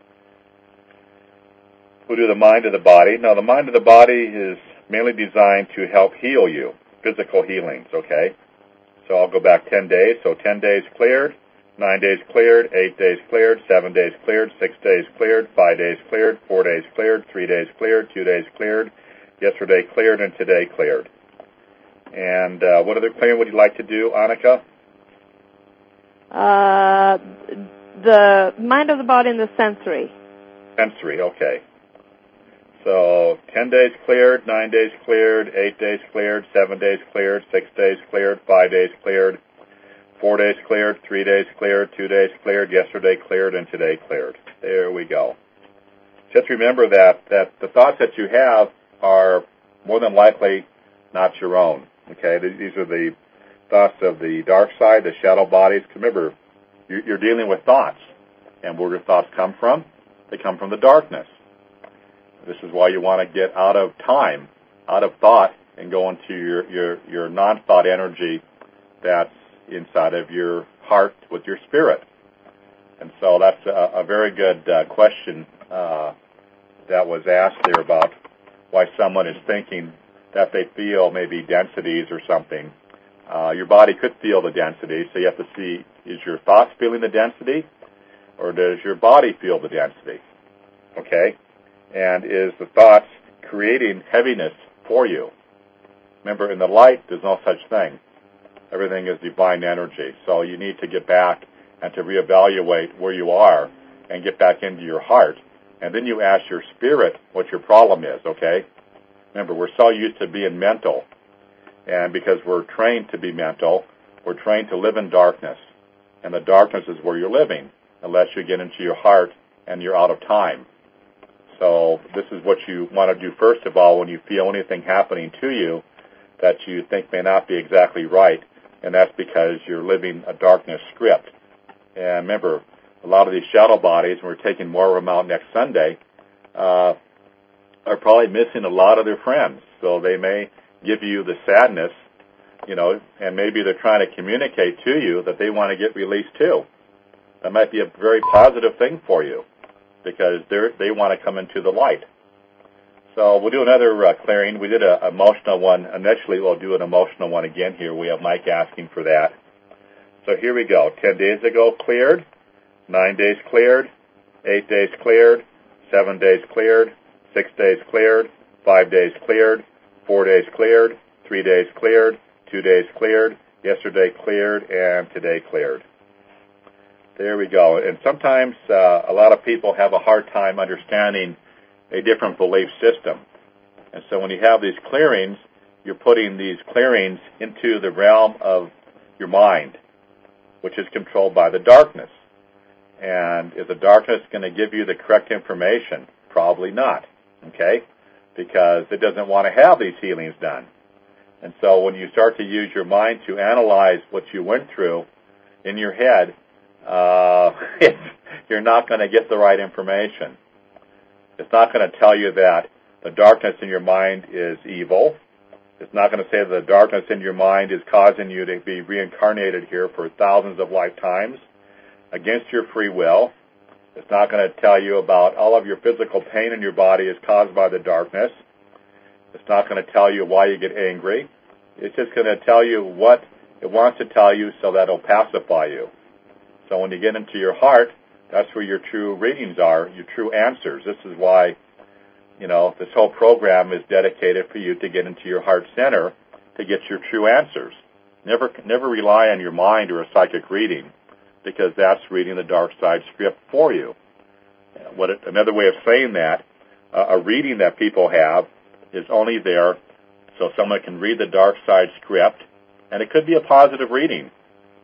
S1: We'll do the mind of the body. Now, the mind of the body is mainly designed to help heal you, physical healings, okay? So I'll go back ten days. So ten days cleared, nine days cleared, eight days cleared, seven days cleared, six days cleared, five days cleared, four days cleared, three days cleared, two days cleared, yesterday cleared, and today cleared. And uh, what other clearing would you like to do, Annika?
S2: Uh, the mind of the body and the sensory.
S1: Sensory, okay. So ten days cleared, nine days cleared, eight days cleared, seven days cleared, six days cleared, five days cleared, four days cleared, three days cleared, two days cleared, yesterday cleared, and today cleared. There we go. Just remember that, that the thoughts that you have are more than likely not your own. Okay, these are the thoughts of the dark side, the shadow bodies. Remember, you're dealing with thoughts. And where do thoughts come from? They come from the darkness. This is why you want to get out of time, out of thought, and go into your, your, your non-thought energy that's inside of your heart with your spirit. And so that's a, a very good uh, question uh, that was asked there about why someone is thinking that they feel maybe densities or something. Uh, your body could feel the density, so you have to see, is your thoughts feeling the density, or does your body feel the density? Okay? And is the thoughts creating heaviness for you? Remember, in the light, there's no such thing. Everything is divine energy. So you need to get back and to reevaluate where you are and get back into your heart. And then you ask your spirit what your problem is, okay? Remember, we're so used to being mental. And because we're trained to be mental, we're trained to live in darkness. And the darkness is where you're living, unless you get into your heart and you're out of time. So this is what you want to do first of all when you feel anything happening to you that you think may not be exactly right, and that's because you're living a darkness script. And remember, a lot of these shadow bodies, and we're taking more of them out next Sunday, uh, are probably missing a lot of their friends. So they may give you the sadness, you know, and maybe they're trying to communicate to you that they want to get released too. That might be a very positive thing for you, because they they want to come into the light. So we'll do another uh, clearing. We did an emotional one initially. We'll do an emotional one again here. We have Mike asking for that. So here we go. Ten days ago cleared, nine days cleared, eight days cleared, seven days cleared, six days cleared, five days cleared, four days cleared, three days cleared, two days cleared, yesterday cleared, and today cleared. There we go. And sometimes uh, a lot of people have a hard time understanding a different belief system. And so when you have these clearings, you're putting these clearings into the realm of your mind, which is controlled by the darkness. And is the darkness going to give you the correct information? Probably not, okay? Because it doesn't want to have these healings done. And so when you start to use your mind to analyze what you went through in your head, uh, you're not going to get the right information. It's not going to tell you that the darkness in your mind is evil. It's not going to say that the darkness in your mind is causing you to be reincarnated here for thousands of lifetimes against your free will. It's not going to tell you about all of your physical pain in your body is caused by the darkness. It's not going to tell you why you get angry. It's just going to tell you what it wants to tell you so that it'll pacify you. So when you get into your heart, that's where your true readings are, your true answers. This is why, you know, this whole program is dedicated for you to get into your heart center to get your true answers. Never, never rely on your mind or a psychic reading, because that's reading the dark side script for you. What it, another way of saying that, uh, a reading that people have is only there so someone can read the dark side script, and it could be a positive reading.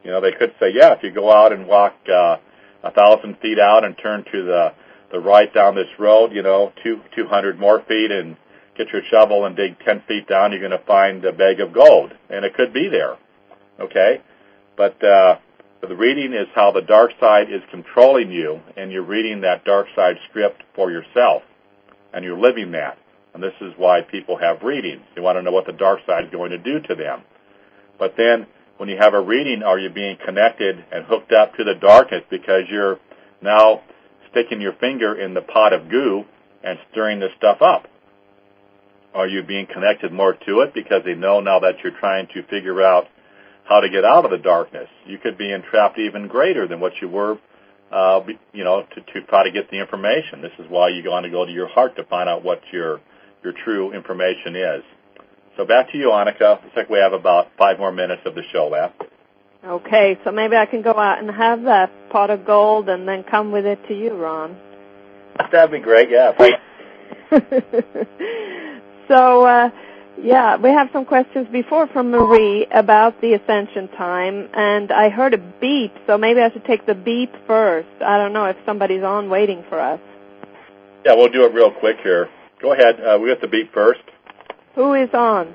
S1: You know, they could say, yeah, if you go out and walk uh, a thousand feet out and turn to the the right down this road, you know, two two hundred more feet, and get your shovel and dig ten feet down, you're going to find a bag of gold, and it could be there. Okay, but uh, the reading is how the dark side is controlling you, and you're reading that dark side script for yourself, and you're living that. And this is why people have readings. You want to know what the dark side is going to do to them. But then, when you have a reading, are you being connected and hooked up to the darkness because you're now sticking your finger in the pot of goo and stirring this stuff up? Are you being connected more to it because they know now that you're trying to figure out how to get out of the darkness? You could be entrapped even greater than what you were, uh, you know, to, to try to get the information. This is why you want to go to your heart to find out what your your true information is. So back to you, Annika. Looks like we have about five more minutes of the show left.
S2: Okay, so maybe I can go out and have that pot of gold and then come with it to you, Ron.
S1: That'd be great, yeah.
S2: So, uh, yeah, we have some questions before from Marie about the Ascension time, and I heard a beep, so maybe I should take the beep first. I don't know if somebody's on waiting for us.
S1: Yeah, we'll do it real quick here. Go ahead. Uh, we got the beep first.
S2: Who is on?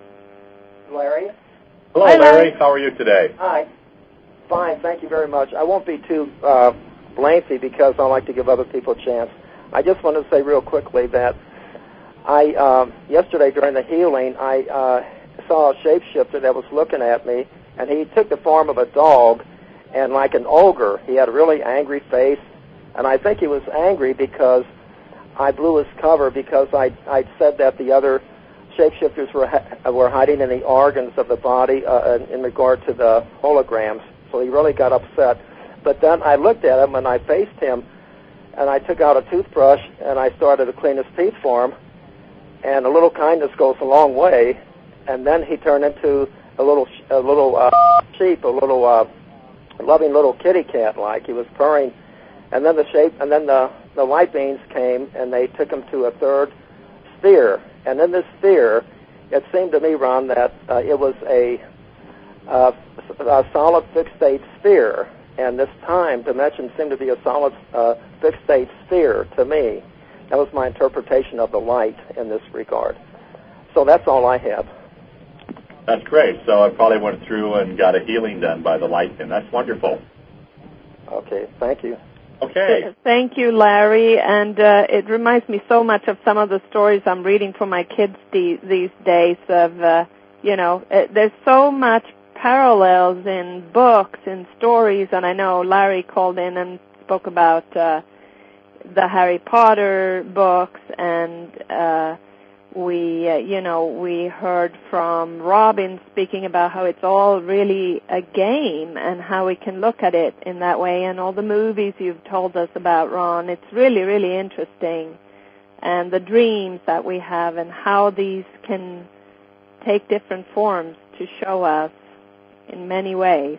S5: Larry.
S1: Hello,
S2: Hi,
S1: Larry.
S2: Larry.
S1: How are you today?
S5: Hi. Fine, thank you very much. I won't be too uh, lengthy because I like to give other people a chance. I just want to say real quickly that I um, yesterday during the healing, I uh, saw a shapeshifter that was looking at me, and he took the form of a dog, and like an ogre, he had a really angry face, and I think he was angry because I blew his cover because I I said that the other shapeshifters were ha- were hiding in the organs of the body uh, in regard to the holograms. So he really got upset. But then I looked at him and I faced him, and I took out a toothbrush and I started to clean his teeth for him. And a little kindness goes a long way. And then he turned into a little a little uh, sheep, a little uh, loving little kitty cat like. He was purring. And then the shape and then the the light beings came and they took him to a third sphere. And in this sphere, it seemed to me, Ron, that uh, it was a, uh, a solid fixed state sphere. And this time dimension seemed to be a solid uh, fixed state sphere to me. That was my interpretation of the light in this regard. So that's all I have.
S1: That's great. So I probably went through and got a healing done by the light, and that's wonderful.
S5: Okay, thank you.
S1: Okay.
S2: Thank you, Larry. And uh, it reminds me so much of some of the stories I'm reading for my kids de- these days of, uh, you know, uh, there's so much parallels in books and stories. And I know Larry called in and spoke about uh, the Harry Potter books, and uh, we, uh, you know, we heard from Robin speaking about how it's all really a game and how we can look at it in that way, and all the movies you've told us about, Ron. It's really, really interesting. And the dreams that we have and how these can take different forms to show us in many ways.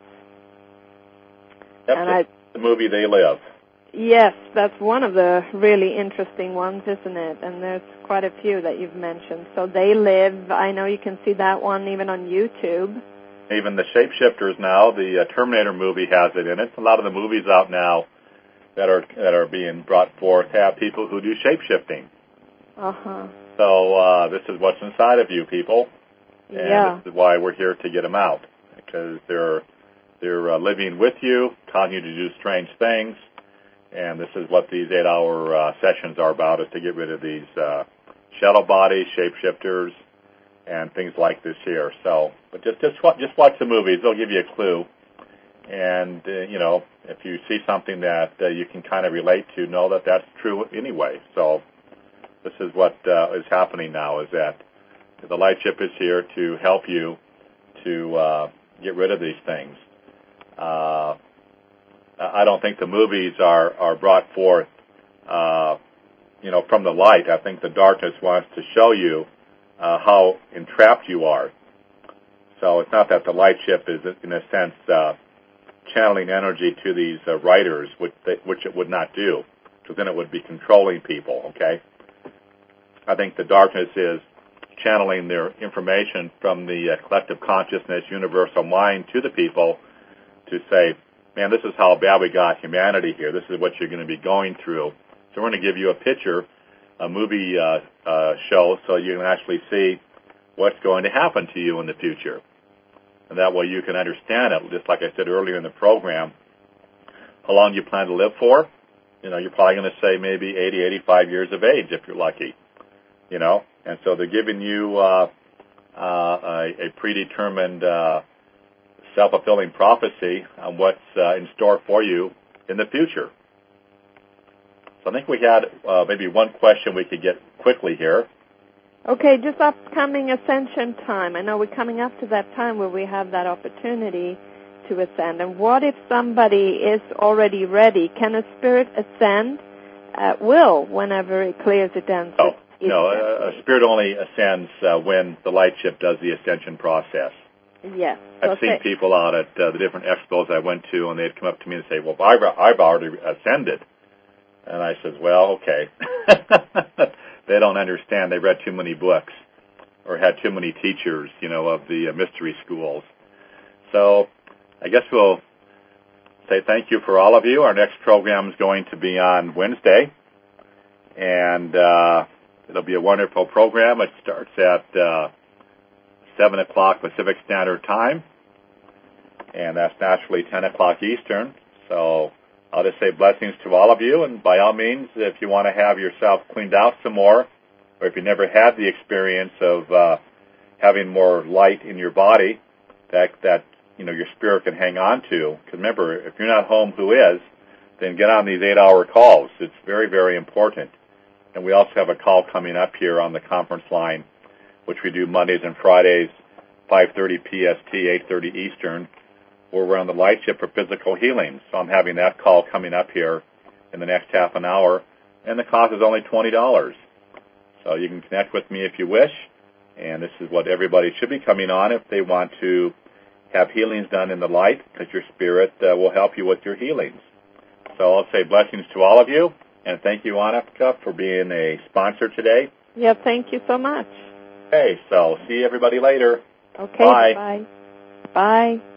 S1: That's
S2: and
S1: the,
S2: I,
S1: the movie They Live.
S2: Yes, that's one of the really interesting ones, isn't it? And there's quite a few that you've mentioned. So They Live, I know you can see that one even on YouTube.
S1: Even the Shapeshifters now, the uh, Terminator movie has it in it. A lot of the movies out now that are that are being brought forth have people who do shapeshifting.
S2: Uh-huh.
S1: So uh, this is what's inside of you, people. And
S2: yeah.
S1: This is why we're here to get them out, because they're, they're uh, living with you, causing you to do strange things. And this is what these eight-hour uh, sessions are about, is to get rid of these uh, shadow bodies, shapeshifters, and things like this here. So, but just just watch, just watch the movies; they'll give you a clue. And uh, you know, if you see something that uh, you can kind of relate to, know that that's true anyway. So, this is what uh, is happening now: is that the light ship is here to help you to uh, get rid of these things. Uh, I don't think the movies are, are brought forth, uh, you know, from the light. I think the darkness wants to show you uh, how entrapped you are. So it's not that the light ship is, in a sense, uh, channeling energy to these uh, writers, which, they, which it would not do, because then it would be controlling people, okay? I think the darkness is channeling their information from the uh, collective consciousness, universal mind to the people, to say, man, this is how bad we got humanity here. This is what you're going to be going through. So we're going to give you a picture, a movie uh, uh, show, so you can actually see what's going to happen to you in the future. And that way you can understand it, just like I said earlier in the program, how long you plan to live for. You know, you're probably going to say maybe eighty, eighty-five years of age if you're lucky, you know. And so they're giving you uh, uh, a, a predetermined uh, self-fulfilling prophecy on what's uh, in store for you in the future. So I think we had uh, maybe one question we could get quickly here.
S2: Okay, just upcoming ascension time. I know we're coming up to that time where we have that opportunity to ascend. And what if somebody is already ready? Can a spirit ascend at will whenever it clears it down?
S1: Oh, no, a, a spirit only ascends uh, when the light ship does the ascension process.
S2: Yes.
S1: I've
S2: okay.
S1: seen people out at uh, the different expos I went to, and they'd come up to me and say, well, I've, I've already ascended. And I said, well, okay. They don't understand. They read too many books or had too many teachers, you know, of the uh, mystery schools. So I guess we'll say thank you for all of you. Our next program is going to be on Wednesday, and uh, it'll be a wonderful program. It starts at uh, seven o'clock Pacific Standard Time, and that's naturally ten o'clock Eastern. So I'll just say blessings to all of you, and by all means, if you want to have yourself cleaned out some more, or if you never had the experience of uh, having more light in your body that, that you know, your spirit can hang on to, because remember, if you're not home, who is, then get on these eight-hour calls. It's very, very important. And we also have a call coming up here on the conference line, which we do Mondays and Fridays, five thirty P S T, eight thirty Eastern, where we're on the light ship for physical healing. So I'm having that call coming up here in the next half an hour, and the cost is only twenty dollars. So you can connect with me if you wish, and this is what everybody should be coming on if they want to have healings done in the light, because your spirit uh, will help you with your healings. So I'll say blessings to all of you, and thank you, Annika, for being a sponsor today.
S2: Yeah, thank you so much.
S1: Okay, so see everybody later.
S2: Okay,
S1: bye.
S2: Bye. Bye.